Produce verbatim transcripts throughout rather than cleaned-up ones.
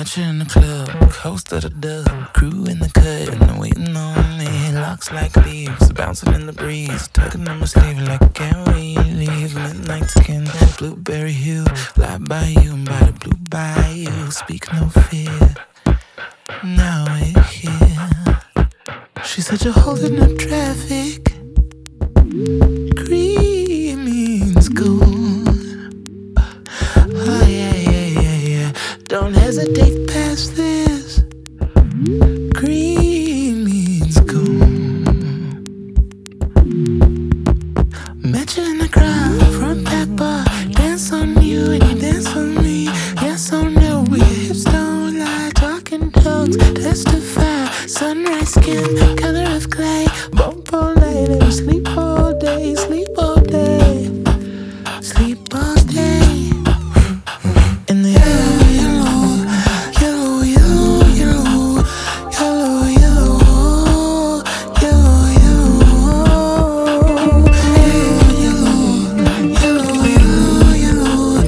Met you in the club, coast of the dub, crew in the cut, and they're waiting on me. Locks like leaves, bouncing in the breeze, tugging on my sleeve like I can't wait to leave. Midnight skin, blueberry hue, lie by you and by the blue bayou. Speak no fear, now we're here. She said you're holding up traffic. Green means gold. Oh yeah, yeah, yeah, yeah. Don't hesitate past this. Green means gold. Met you in the crowd, front back bar. Dance on you and you dance on me. Yes or no, your hips don't lie. Talking tongues, testify. Sunrise skin, color of clay. Bump all night and sleep all day. Sleep all day. Sleep all day. In the yellow, yellow, yellow, yellow, yellow, yellow, yellow, yellow, yellow, yellow, yellow, yellow,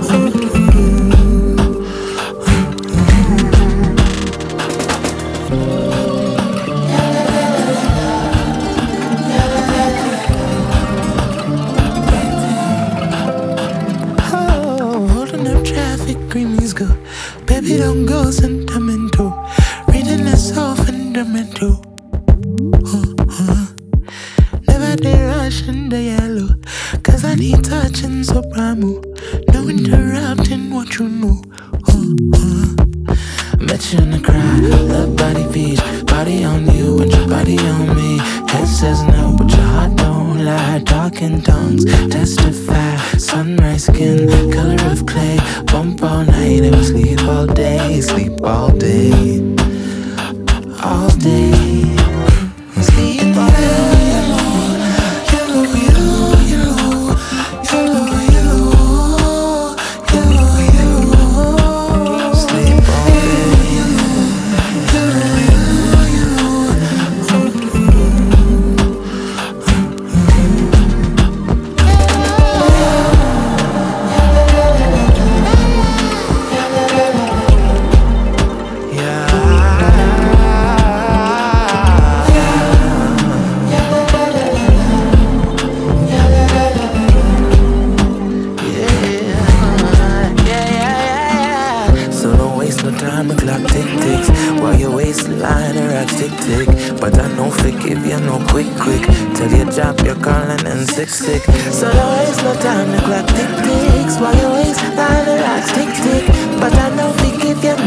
oh, holding up traffic, green means go. Baby, don't go sentimental. Reading is so fundamental. Uh-huh. Never did rush in the yellow. Cause I need touching so primal. No interrupting what you know. Uh-huh. Met you in the crowd, love body beach. Body on you and your body on me. Head says no, but your heart don't lie. Talking tongues, testify. Sunrise skin, color of clay. Bump all night and we sleep all day. Sleep all day. All day. Sleep all day. Yellow, yellow, yellow, yellow, yellow, yellow, yellow. Sleep all day. Yellow, yellow, yellow. But I know forgive you no quick quick. Tell you drop your calling and sick sick. So don't waste no time, the clock tick ticks. While you waste line the rocks tick tick. But I know forgive you